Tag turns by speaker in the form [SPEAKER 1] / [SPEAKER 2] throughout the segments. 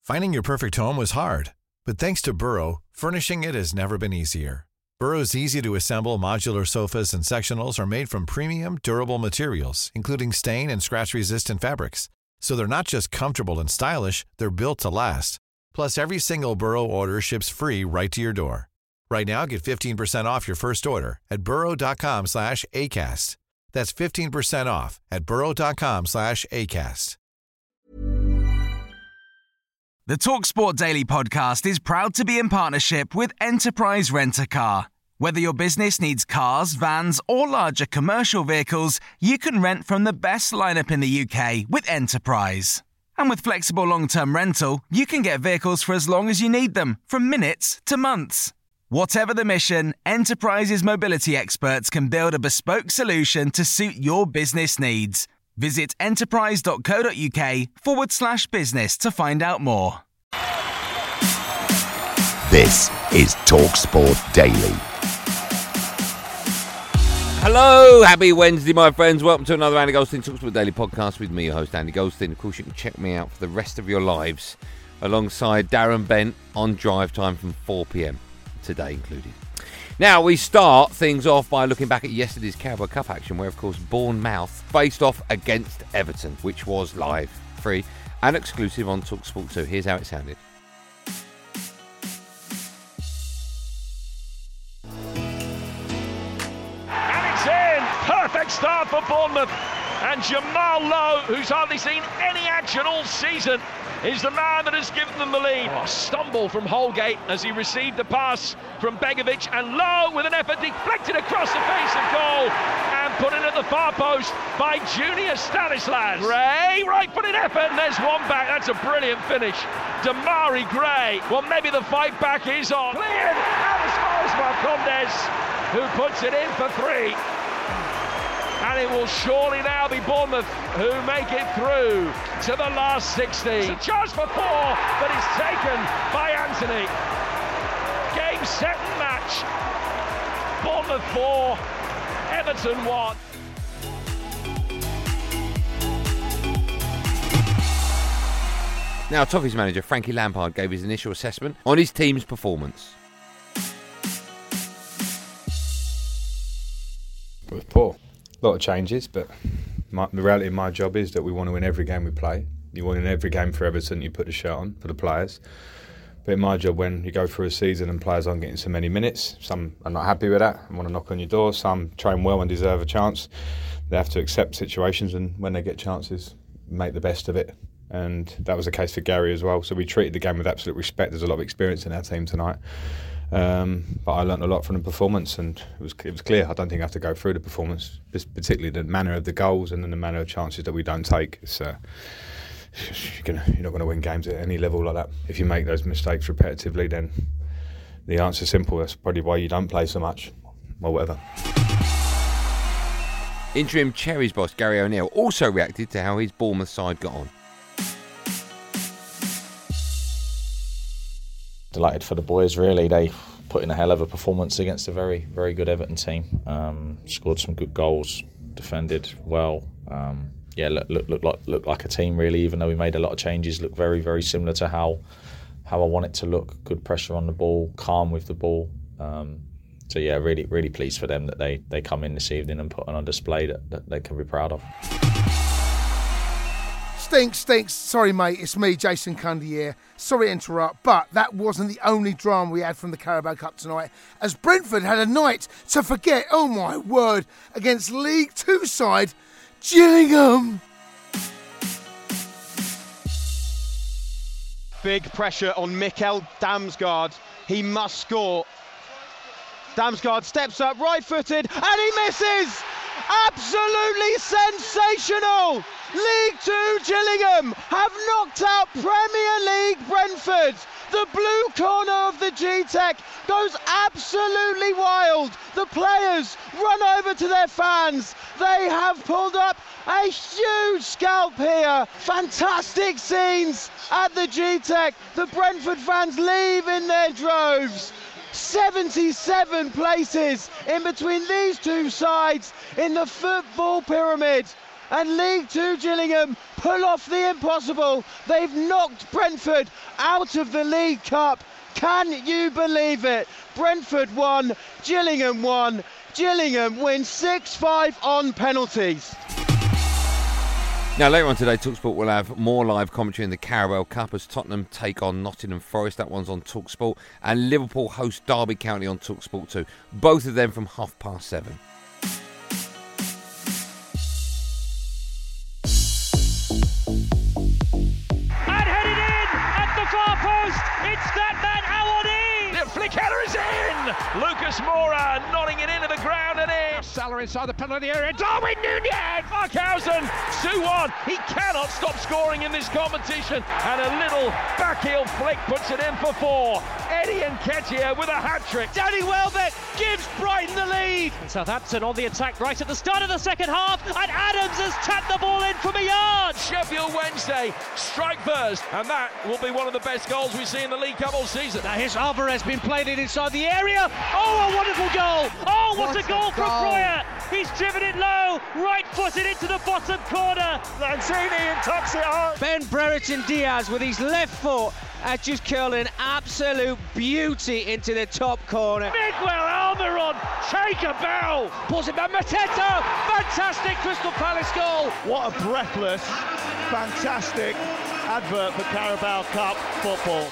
[SPEAKER 1] Finding your perfect home was hard, but thanks to Burrow, furnishing it has never been easier. Burrow's easy-to-assemble modular sofas and sectionals are made from premium, durable materials, including stain and scratch-resistant fabrics. So they're not just comfortable and stylish, they're built to last. Plus, every single Burrow order ships free right to your door. Right now, get 15% off your first order at burrow.com/ACAST. That's 15% off at burrow.com/ACAST.
[SPEAKER 2] The TalkSport Daily podcast is proud to be in partnership with Enterprise Rent-A-Car. Whether your business needs cars, vans, or larger commercial vehicles, you can rent from the best lineup in the UK with Enterprise. And with flexible long-term rental, you can get vehicles for as long as you need them, from minutes to months. Whatever the mission, Enterprise's mobility experts can build a bespoke solution to suit your business needs. Visit enterprise.co.uk/business to find out more.
[SPEAKER 3] This is TalkSport Daily.
[SPEAKER 4] Hello, happy Wednesday, my friends. Welcome to another Andy Goldstein TalkSport Daily podcast with me, your host, Andy Goldstein. Of course, you can check me out for the rest of your lives alongside Darren Bent on Drive Time from 4 p.m, today included. Now, we start things off by looking back at yesterday's Carabao Cup action, where, of course, Bournemouth faced off against Everton, which was live, free, and exclusive on TalkSport 2. Here's how it sounded.
[SPEAKER 5] Perfect start for Bournemouth, and Jamal Lowe, who's hardly seen any action all season, is the man that has given them the lead. A stumble from Holgate as he received the pass from Begovic, and Lowe with an effort deflected across the face of goal and put in at the far post by Junior Stanislas. Gray, right-footed effort, and there's one back. That's a brilliant finish. Damari Gray. Well, maybe the fight back is on. Cleared out as far as Marcondes, who puts it in for 3. And it will surely now be Bournemouth who make it through to the last 16. It's a charge for 4, but it's taken by Anthony. Game, set and match. Bournemouth 4, Everton 1.
[SPEAKER 4] Now, Toffees manager Frankie Lampard gave his initial assessment on his team's performance.
[SPEAKER 6] It was poor. A lot of changes, but the reality of my job is that we want to win every game we play. You want to win every game for Everton, you put the shirt on for the players. But in my job, when you go through a season and players aren't getting so many minutes, some are not happy with that and want to knock on your door. Some train well and deserve a chance. They have to accept situations, and when they get chances, make the best of it. And that was the case for Gary as well. So we treated the game with absolute respect. There's a lot of experience in our team tonight. But I learnt a lot from the performance, and it was clear. I don't think I have to go through the performance, particularly the manner of the goals and then the manner of chances that we don't take. It's, you're not going to win games at any level like that. If you make those mistakes repetitively, then the answer's simple. That's probably why you don't play so much, or whatever.
[SPEAKER 4] Interim Cherries boss Gary O'Neill also reacted to how his Bournemouth side got on.
[SPEAKER 7] Delighted for the boys, really. They put in a hell of a performance against a very, very good Everton team. Scored some good goals, defended well. Looked like a team, really, even though we made a lot of changes. Looked very, very similar to how I want it to look. Good pressure on the ball, calm with the ball. Really, really pleased for them that they come in this evening and put on display that they can be proud of.
[SPEAKER 8] Stinks. Sorry, mate. It's me, Jason Cundy here. Sorry to interrupt, but that wasn't the only drama we had from the Carabao Cup tonight, as Brentford had a night to forget, oh my word, against League Two side Gillingham.
[SPEAKER 9] Big pressure on Mikkel Damsgaard. He must score. Damsgaard steps up, right-footed, and he misses! Absolutely sensational! League Two Gillingham have knocked out Premier League Brentford. The blue corner of the G-Tech goes absolutely wild. The players run over to their fans. They have pulled up a huge scalp here. Fantastic scenes at the G-Tech. The Brentford fans leave in their droves. 77 places in between these two sides in the football pyramid. And League Two Gillingham pull off the impossible. They've knocked Brentford out of the League Cup. Can you believe it? Brentford won, Gillingham won. Gillingham wins 6-5 on penalties.
[SPEAKER 4] Now, later on today, TalkSport will have more live commentary in the Carabao Cup as Tottenham take on Nottingham Forest. That one's on TalkSport. And Liverpool host Derby County on TalkSport too. Both of them from 7:30.
[SPEAKER 5] And headed in at the far post. It's that man, Awani. The flick header is in. Lucas Moura nodding it into the ground and in. Salah inside the penalty area. Darwin Nunez. Markhausen 2-1. He cannot stop scoring in this competition. And a little backheel flick puts it in for 4. Eddie Nketiah with a hat-trick. Danny Welbeck gives Brighton the lead. And Southampton on the attack right at the start of the second half. And Adams has tapped the ball in from a yard. Sheffield Wednesday strike first. And that will be one of the best goals we see in the League Cup all season. Now here's Alvarez been played in inside the area. Oh, a wonderful goal. Oh, what a goal from Breuer. He's driven it low, right-footed into the bottom corner. Lanzini and tucks it on. Ben Brereton Diaz with his left foot has just curled an absolute beauty into the top corner. Miguel Almiron, take a bow. Pulls it back, Mateta. Fantastic Crystal Palace goal. What a breathless, fantastic advert for Carabao Cup football.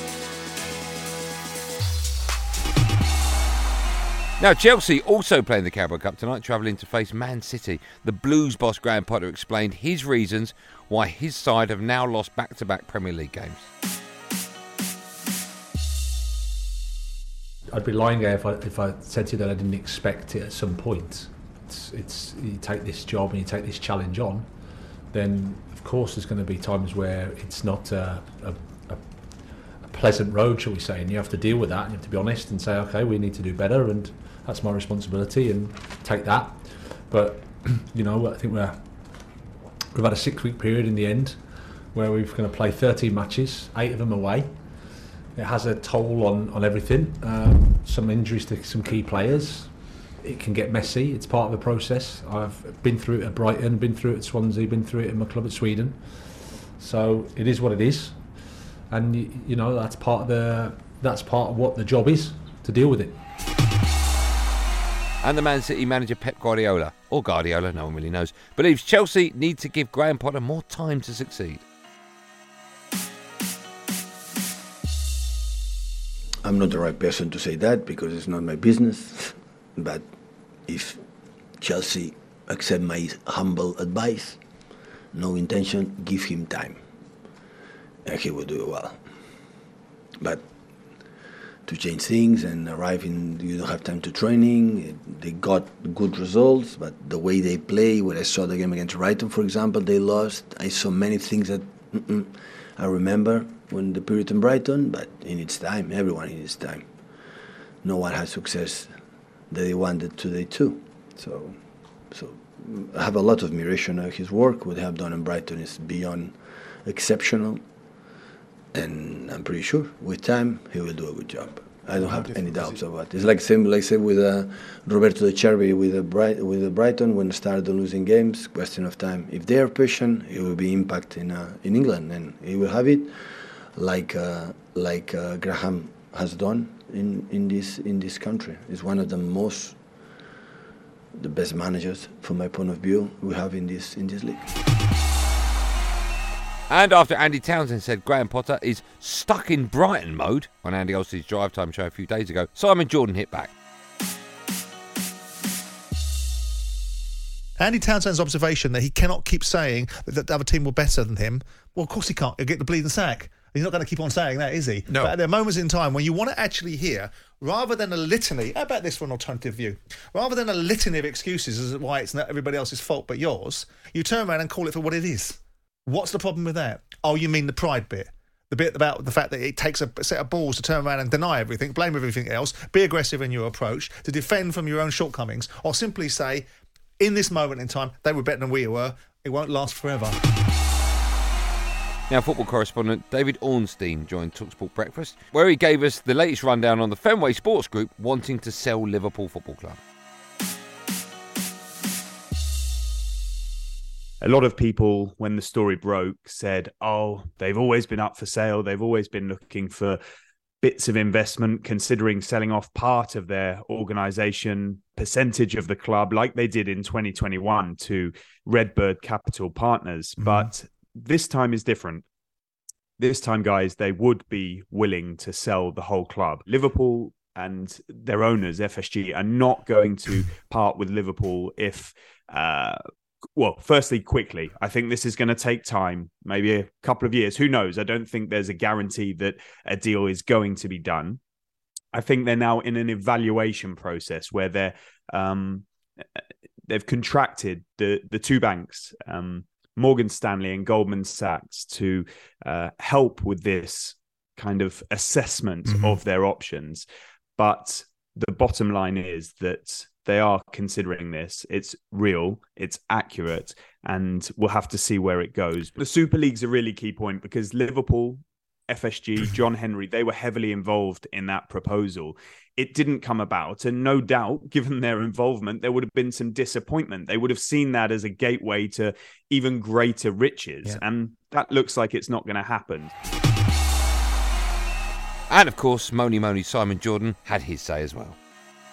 [SPEAKER 4] Now, Chelsea also playing the Carabao Cup tonight, travelling to face Man City. The Blues boss Graham Potter explained his reasons why his side have now lost back-to-back Premier League games.
[SPEAKER 10] I'd be lying there if I said to you that I didn't expect it at some point. It's you take this job and you take this challenge on, then of course there's going to be times where it's not a pleasant road, shall we say, and you have to deal with that and you have to be honest and say, okay, we need to do better and that's my responsibility and take that. But you know, I think we've had a 6-week period in the end where we're going to play 13 matches, 8 of them away. It has a toll on everything. Some injuries to some key players. It can get messy. It's part of the process. I've been through it at Brighton, been through it at Swansea, been through it in my club at Sweden. So it is what it is, and you know that's part of what the job is, to deal with it.
[SPEAKER 4] And the Man City manager Pep Guardiola, or Guardiola, no one really knows, believes Chelsea need to give Graham Potter more time to succeed.
[SPEAKER 11] I'm not the right person to say that because it's not my business. But if Chelsea accept my humble advice, no intention, give him time. And he will do it well. But to change things and arrive in, you don't have time to training. They got good results, but the way they play, when I saw the game against Brighton, for example, they lost. I saw many things that I remember when the period in Brighton, but in its time, everyone in its time. No one has success that they wanted today too. So I have a lot of admiration of his work. What they have done in Brighton is beyond exceptional. And I'm pretty sure with time he will do a good job. I don't have any doubts about it. It's like same like I said with Roberto De Zerbi with Brighton when they started losing games. Question of time. If they are patient, it will be impact in England, and he will have it like Graham has done in this country. He's one of the best managers from my point of view we have in this league.
[SPEAKER 4] And after Andy Townsend said Graham Potter is stuck in Brighton mode on Andy Olsen's Drive Time show a few days ago, Simon Jordan hit back.
[SPEAKER 12] Andy Townsend's observation that he cannot keep saying that the other team were better than him, well, of course he can't. He'll get the bleeding sack. He's not going to keep on saying that, is he?
[SPEAKER 13] No.
[SPEAKER 12] But there are moments in time when you want to actually hear, rather than a litany, how about this for an alternative view? Rather than a litany of excuses as to why it's not everybody else's fault but yours, you turn around and call it for what it is. What's the problem with that? Oh, you mean the pride bit? The bit about the fact that it takes a set of balls to turn around and deny everything, blame everything else, be aggressive in your approach, to defend from your own shortcomings, or simply say, in this moment in time, they were better than we were. It won't last forever.
[SPEAKER 4] Now, football correspondent David Ornstein joined TalkSport Breakfast, where he gave us the latest rundown on the Fenway Sports Group wanting to sell Liverpool Football Club.
[SPEAKER 13] a lot of people, when the story broke, said, oh, they've always been up for sale. They've always been looking for bits of investment, considering selling off part of their organisation, percentage of the club, like they did in 2021 to Redbird Capital Partners. Mm-hmm. But this time is different. This time, guys, they would be willing to sell the whole club. Liverpool and their owners, FSG, are not going to part with Liverpool if... firstly, quickly. I think this is going to take time, maybe a couple of years. Who knows? I don't think there's a guarantee that a deal is going to be done. I think they're now in an evaluation process where they've contracted the two banks, Morgan Stanley and Goldman Sachs, to help with this kind of assessment of their options. But the bottom line is that they are considering this. It's real, it's accurate, and we'll have to see where it goes. The Super League's a really key point because Liverpool, FSG, John Henry, they were heavily involved in that proposal. It didn't come about, and no doubt, given their involvement, there would have been some disappointment. They would have seen that as a gateway to even greater riches, and that looks like it's not going to happen.
[SPEAKER 4] And of course, Moni Simon Jordan had his say as well.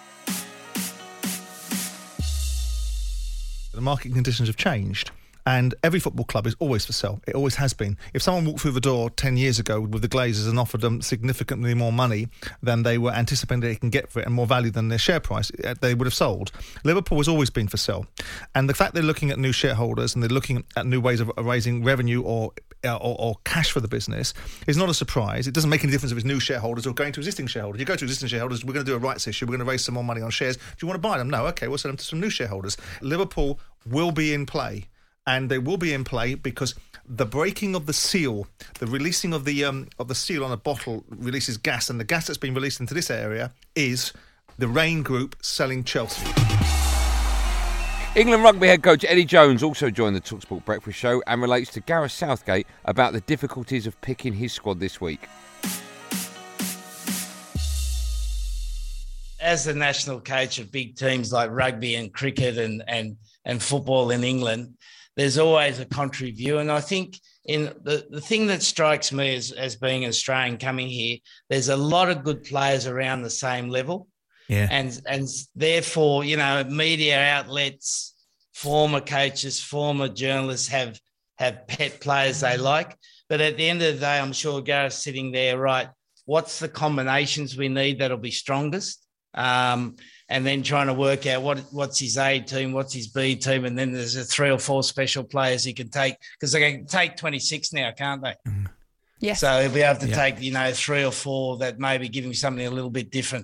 [SPEAKER 12] The market conditions have changed, and every football club is always for sale. It always has been. If someone walked through the door 10 years ago with the Glazers and offered them significantly more money than they were anticipating they can get for it and more value than their share price, they would have sold. Liverpool has always been for sale. And the fact they're looking at new shareholders and they're looking at new ways of raising revenue or cash for the business is not a surprise. It doesn't make any difference if it's new shareholders or going to existing shareholders. You go to existing shareholders, we're going to do a rights issue, we're going to raise some more money on shares. Do you want to buy them? No, okay, we'll sell them to some new shareholders. Liverpool will be in play, and they will be in play because the breaking of the seal, the releasing of the seal on a bottle releases gas, and the gas that's been released into this area is the Rain Group selling Chelsea.
[SPEAKER 4] England rugby head coach Eddie Jones also joined the TalkSport Breakfast Show and relates to Gareth Southgate about the difficulties of picking his squad this week.
[SPEAKER 14] As the national coach of big teams like rugby and cricket and football in England, there's always a contrary view. And I think in the thing that strikes me as being an Australian coming here, there's a lot of good players around the same level. Yeah. And therefore, media outlets, former coaches, former journalists have pet players they like. But at the end of the day, I'm sure Gareth's sitting there, right, what's the combinations we need that'll be strongest? And then trying to work out what's his A team, what's his B team, and then there's 3 or 4 special players he can take, because they can take 26 now, can't they?
[SPEAKER 15] Yes.
[SPEAKER 14] So he'll be able to take, 3 or 4 that maybe give him something a little bit different.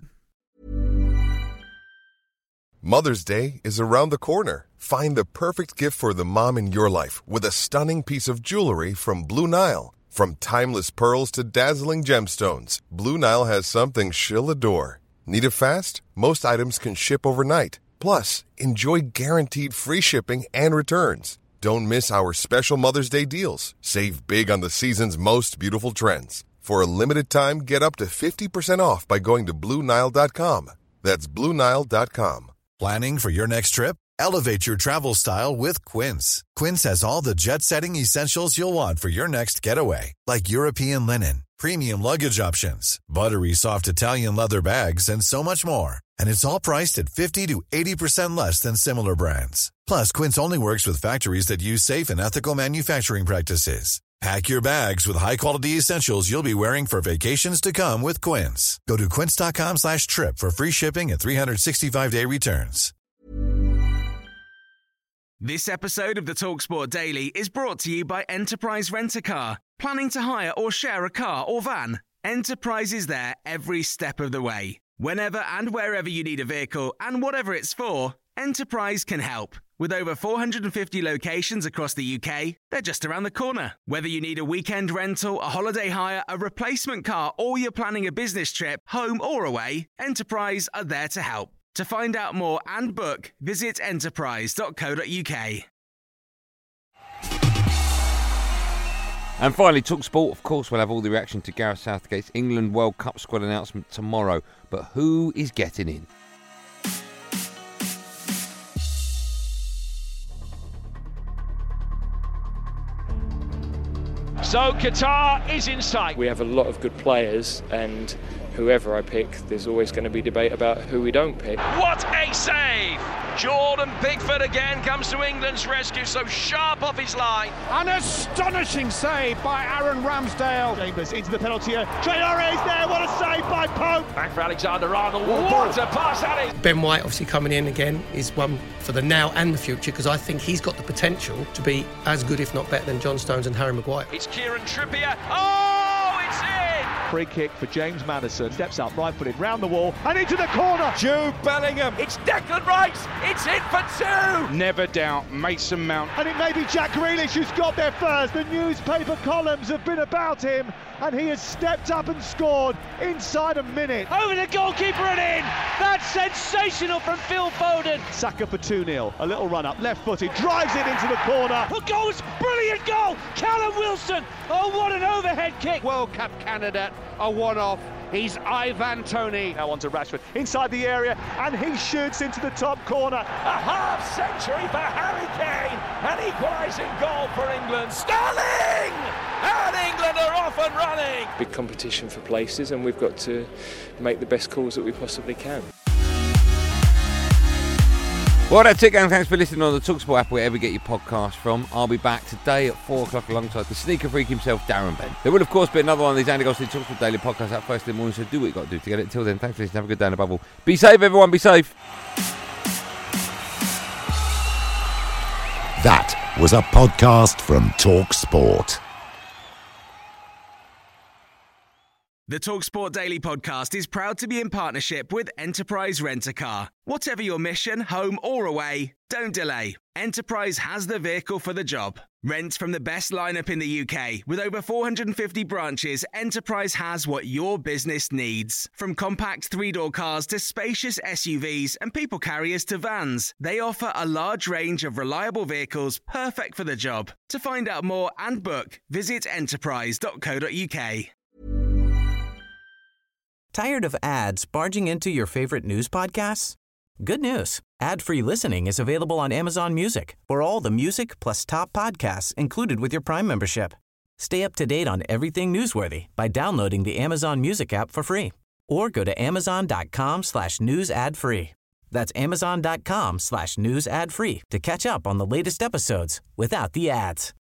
[SPEAKER 16] Mother's Day is around the corner. Find the perfect gift for the mom in your life with a stunning piece of jewelry from Blue Nile. From timeless pearls to dazzling gemstones, Blue Nile has something she'll adore. Need it fast? Most items can ship overnight. Plus, enjoy guaranteed free shipping and returns. Don't miss our special Mother's Day deals. Save big on the season's most beautiful trends. For a limited time, get up to 50% off by going to BlueNile.com. That's BlueNile.com.
[SPEAKER 17] Planning for your next trip? Elevate your travel style with Quince. Quince has all the jet-setting essentials you'll want for your next getaway, like European linen, premium luggage options, buttery soft Italian leather bags, and so much more. And it's all priced at 50 to 80% less than similar brands. Plus, Quince only works with factories that use safe and ethical manufacturing practices. Pack your bags with high-quality essentials you'll be wearing for vacations to come with Quince. Go to quince.com/trip for free shipping and 365-day returns.
[SPEAKER 2] This episode of the TalkSport Daily is brought to you by Enterprise Rent-A-Car. Planning to hire or share a car or van? Enterprise is there every step of the way. Whenever and wherever you need a vehicle and whatever it's for, Enterprise can help. With over 450 locations across the UK, they're just around the corner. Whether you need a weekend rental, a holiday hire, a replacement car, or you're planning a business trip, home or away, Enterprise are there to help. To find out more and book, visit enterprise.co.uk.
[SPEAKER 4] And finally, TalkSport, of course, we'll have all the reaction to Gareth Southgate's England World Cup squad announcement tomorrow. But who is getting in?
[SPEAKER 5] So Qatar is in sight.
[SPEAKER 15] We have a lot of good players, and whoever I pick, there's always going to be debate about who we don't pick.
[SPEAKER 5] What a save! Jordan Pickford again comes to England's rescue, so sharp off his line.
[SPEAKER 18] An astonishing save by Aaron Ramsdale. Chambers into the penalty area. Traore is there, what a save by Pope.
[SPEAKER 5] Back for Alexander-Arnold, what a pass that is.
[SPEAKER 19] Ben White obviously coming in again is one for the now and the future, because I think he's got the potential to be as good, if not better, than John Stones and Harry Maguire.
[SPEAKER 5] It's Kieran Trippier, oh, it's in!
[SPEAKER 18] Free kick for James Maddison. Steps up, right-footed, round the wall and into the corner.
[SPEAKER 5] Jude Bellingham. It's Declan Rice. It's in for two.
[SPEAKER 18] Never doubt Mason Mount. And it may be Jack Grealish who's got there first. The newspaper columns have been about him, and he has stepped up and scored inside a minute.
[SPEAKER 5] Over the goalkeeper and in. That's sensational from Phil Foden.
[SPEAKER 18] Saka for 2-0. A little run up, left-footed, drives it into the corner.
[SPEAKER 5] A goal, brilliant goal. Callum Wilson. Oh, what an overhead kick.
[SPEAKER 18] World Cup candidate, a one-off. He's Ivan Toney. Now on to Rashford, inside the area, and he shoots into the top corner.
[SPEAKER 5] A half century for Harry Kane. An equalising goal for England. Sterling! And England are off and running.
[SPEAKER 15] Big competition for places, and we've got to make the best calls that we possibly can.
[SPEAKER 4] Well, that's it, gang. Thanks for listening on the TalkSport app, wherever you get your podcast from. I'll be back today at 4 o'clock alongside the sneaker freak himself, Darren Bent. There will, of course, be another one of these Andy Goldstein TalkSport Daily podcasts out first in the morning, so do what you got to do to get it. Until then, thanks for listening. Have a good day and above all, be safe, everyone. Be safe.
[SPEAKER 3] That was a podcast from TalkSport.
[SPEAKER 2] The TalkSport Daily podcast is proud to be in partnership with Enterprise Rent-A-Car. Whatever your mission, home or away, don't delay. Enterprise has the vehicle for the job. Rent from the best lineup in the UK. With over 450 branches, Enterprise has what your business needs. From compact three-door cars to spacious SUVs and people carriers to vans, they offer a large range of reliable vehicles perfect for the job. To find out more and book, visit enterprise.co.uk.
[SPEAKER 20] Tired of ads barging into your favorite news podcasts? Good news. Ad-free listening is available on Amazon Music for all the music plus top podcasts included with your Prime membership. Stay up to date on everything newsworthy by downloading the Amazon Music app for free or go to amazon.com/news ad free. That's amazon.com/news ad free to catch up on the latest episodes without the ads.